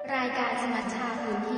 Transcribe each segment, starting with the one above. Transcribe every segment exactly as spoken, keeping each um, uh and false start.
รายการสมัชชาพื้นที่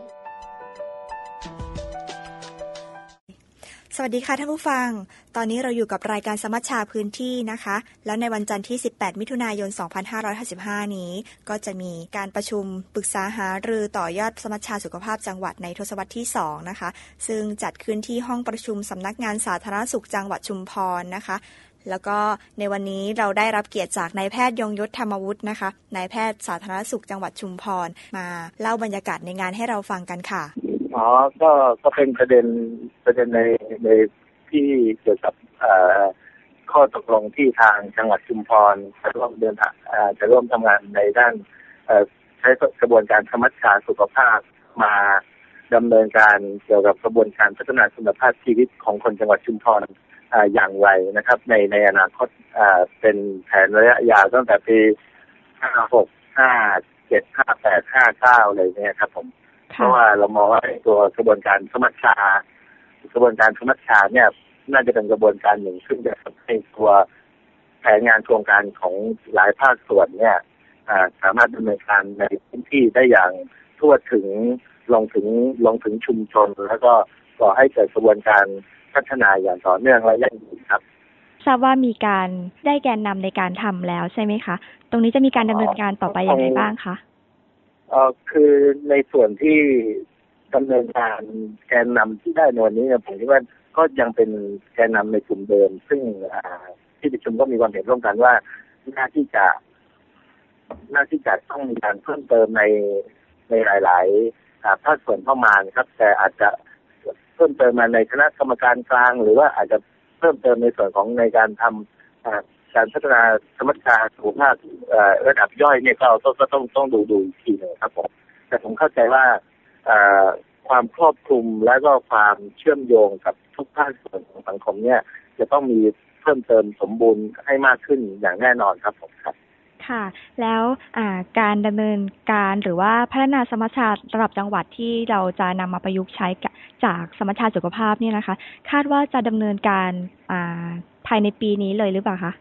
สวัสดีค่ะท่านผู้ฟังตอนนี้เราอยู่กับรายการสมัชชาพื้นที่นะคะแล้วในวันจันทร์ที่สิบแปดมิถุนายนสองพันห้าร้อยห้าสิบห้านี้ก็จะมีการประชุมปรึกษาหารือต่อยอดสมัชชาสุขภาพจังหวัดในทศวรรษที่สองนะคะซึ่งจัดขึ้นที่ห้องประชุมสำนักงานสาธารณสุขจังหวัดชุมพรนะคะแล้วก็ในวันนี้เราได้รับเกียรติจากนายแพทย์ยงยศธรรมวุฒินะคะนายแพทย์สาธารณสุขจังหวัดชุมพรมาเล่าบรรยากาศในงานให้เราฟังกันค่ะอ๋อก็ก็เป็นประเด็นประเด็นในในที่เกี่ยวกับข้อตกลงที่ทางจังหวัดชุมพรจะร่วมเดินทางจะร่วมทำงานในด้านใช้กระบวนการสมัชชาสุขภาพมาดำเนินการเกี่ยวกับกระบวนการพัฒนาคุณภาพชีวิตของคนจังหวัดชุมพรอย่างไรนะครับในในอนาคตเป็นแผนระยะยาวตั้งแต่ปีห้าหก ห้าเจ็ด ห้าแปด ห้าเก้าเลยเนี่ยครับผมเพราะว่าเรามองว่าตัวกระบวนการสมัชชากระบวนการสมัชชาเนี่ยน่าจะเป็นกระบวนการหนึ่งซึ่งจะทำให้ตัวแผนงานโครงการของหลายภาคส่วนเนี่ยสามารถดำเนินการในพื้นที่ได้อย่างทั่วถึงลงถึงลงถึงชุมชนแล้วก็ก่อให้เกิดกระบวนการพัฒนาอย่างต่อเนื่องและยั่งยืนครับทราบว่ามีการได้แกนนำในการทำแล้วใช่ไหมคะตรงนี้จะมีการดำเนินการต่อไปยังไงบ้างคะเอ่อคือในส่วนที่ดำเนินการแกนนำที่ได้ในวันนี้ผมคิดว่าก็ยังเป็นแกนนำในกลุ่มเดิมซึ่งที่ประชุมก็มีความเห็นร่วมกันว่าน่าที่จะน่าที่จะต้องมีการเพิ่มเติมในในหลายๆภาคส่วนเข้ามานะครับแต่อาจจะเพิ่มเติมมาในคณะกรรมการกลางหรือว่าอาจจะเพิ่มเติมในส่วนของในการทำการพัฒนาสมัชชาสุขภาพระดับย่อยเนี่ยก็ต้องก็ต้องต้องดูดูอีกทีหนึ่งครับผมแต่ผมเข้าใจว่าความครอบคลุมและก็ความเชื่อมโยงกับทุกภาคส่วนของสังคมเนี่ยจะต้องมีเพิ่มเติมสมบูรณ์ให้มากขึ้นอย่างแน่นอนครับผมครับค่ะแล้วการดำเนินการหรือว่าพัฒนาสมัชชาระดับจังหวัดที่เราจะนำมาประยุกต์ใช้จากสมัชชาสุขภาพเนี่ยนะคะคาดว่าจะดำเนินการภายในปีนี้เลยหรือเปล่าคะ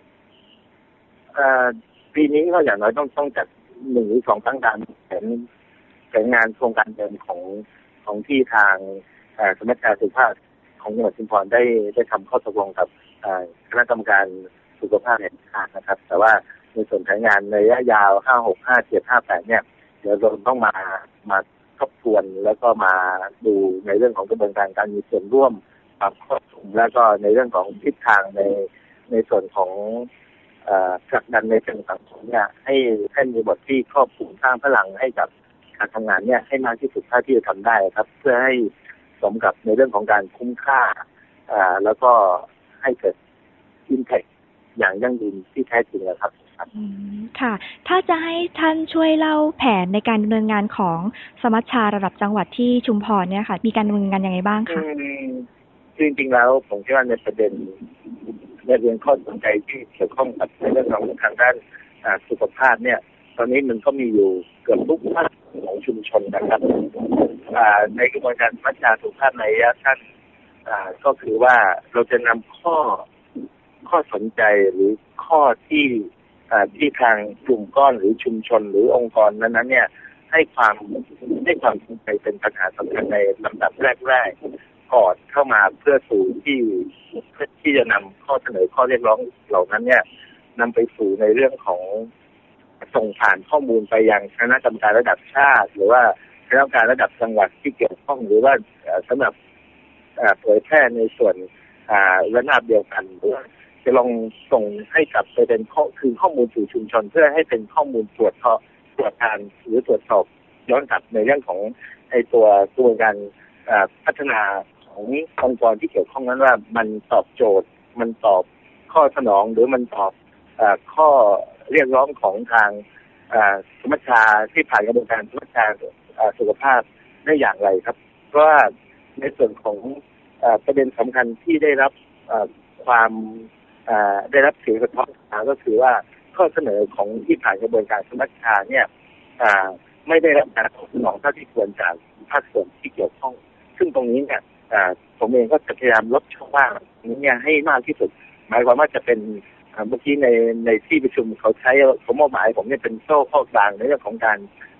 ปีนี้ก็อย่างน้อยต้องต้องจัดหนึ่งหรือสองครั้งการแผนแผนงานโครงการเดิมของของที่ทางสมัชชาสุขภาพของจังหวัดชุมพรได้ได้ทำข้อตกลงกับคณะกรรมการสุขภาพแห่งชาตินะครับแต่ว่าในส่วนแผนงานในระยะยาวห้าหก ห้าเจ็ด ห้าแปดเนี่ยเดี๋ยวเราต้องมามาทบทวนแล้วก็มาดูในเรื่องของกระบวนการการมีส่วนร่วมความครอบคลุมแล้วก็ในเรื่องของทิศทางในในส่วนของผลักดันในเชิงสังคมเนี่ยให้ให้มีบทที่ครอบคลุมสร้างพลังให้กับการทำงานเนี่ยให้มากที่สุดเท่าที่จะทำได้ครับเพื่อให้สมกับในเรื่องของการคุ้มค่าแล้วก็ให้เกิดอิมแพคอย่างยั่งยืนที่แท้จริงนะครับค่ะถ้าจะให้ท่านช่วยเล่าแผนในการดำเนินงานของสมัชชาระดับจังหวัดที่ชุมพรเนี่ยค่ะมีการดำเนินงานยังไงบ้างคะจริงๆแล้วผมคิดว่าในประเด็นในเรื่องข้อสนใจที่เกี่ยวข้องกับในเรื่องของทางด้านสุขภาพเนี่ยตอนนี้มันก็มีอยู่เกือบทุกภาคของชุมชนนะครับในกระบวนการพัฒนาสุขภาพในระยะสั้นก็คือว่าเราจะนำข้อข้อสนใจหรือข้อที่ที่ทางกลุ่มก้อนหรือชุมชนหรือองค์กรนั้นๆเนี่ยให้ความให้ความสนใจเป็นปัญหาสำคัญในลำดับแรกๆก่อนเข้ามาเพื่อสู่ที่เพื่อที่จะนำข้อเสนอข้อเรียกร้องเหล่านั้นเนี่ยนำไปสู่ในเรื่องของส่งผ่านข้อมูลไปยังคณะกรรมการระดับชาติหรือว่าคณะกรรมการระดับจังหวัดที่เกี่ยวข้องหรือว่าสำหรับเผยแพร่ในส่วนระนาบเดียวกันหรือจะลองส่งให้กับไปเป็นข้อคือข้อมูลสู่ชุมชนเพื่อให้เป็นข้อมูลตรวจสอบตรวจการหรือตรวจสอบย้อนกลับในเรื่องของไอ้ตัวตัวการพัฒนาขององค์กรที่เกี่ยวข้องนั้นว่ามันตอบโจทย์มันตอบข้อสนองหรือมันตอบข้อเรียกร้องของทางสมัชชาที่ผ่านกระบวนการสมัชชาสุขภาพได้อย่างไรครับเพราะว่าในส่วนของประเด็นสำคัญที่ได้รับความได้รับเสียงสะท้อนมาก็คือว่าข้อเสนอของที่ผ่านกระบวนการสมัชชาเนี่ยไม่ได้รับการตอบสนองเท่าที่ควรจากภาคส่วนที่เกี่ยวข้องซึ่งตรงนี้เนี่ยผมเองก็จะพยายามลดช่องว่างนี้เนี่ยให้มากที่สุดหมายความว่าจะเป็นเมื่อกี้ในในที่ประชุมเขาใช้ผมมอบหมายผมเนี่ยเป็นโซ่ข้อกลางในเรื่องของการ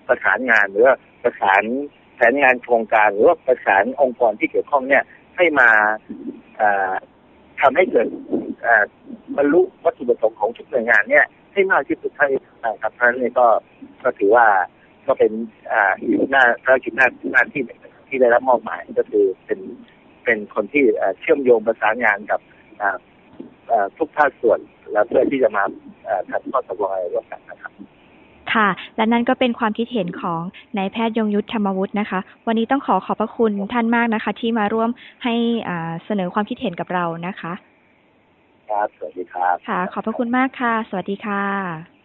ประสานงานหรือว่าประสานแผนงานโครงการหรือว่าประสานองค์กรที่เกี่ยวข้องเนี่ยให้มาทำให้เกิดบรรลุวัตถุประสงค์ของทุกหน่วยงานเนี่ยให้มากที่สุดเท่าที่ทำครับเพราะฉะนั้นก็ก็ถือว่าก็เป็นอีกหน้าภารกิจหน้าหน้าที่ที่ได้รับมอบหมายก็คือเป็นเป็นคนที่เชื่อมโยงประสานงานกับทุกภาคส่วนแล้วเพื่อที่จะมาทำข้อตกลงอะไรร่วมกันนะครับค่ะและนั่นก็เป็นความคิดเห็นของนายแพทย์ยงยุทธธรรมวุฒินะคะวันนี้ต้องขอขอบพระคุณท่านมากนะคะที่มาร่วมให้เสนอความคิดเห็นกับเรานะคะครับสวัสดีครับค่ะขอบพระคุณมากค่ะสวัสดีค่ะ